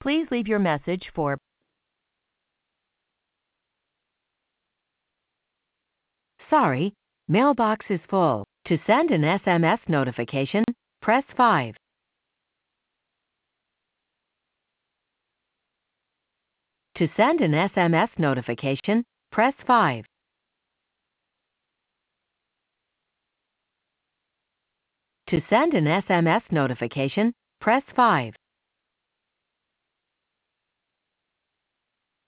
Please leave your message for Sorry, mailbox is full. To send an SMS notification, press 5. To send an SMS notification, press 5. To send an SMS notification, press 5.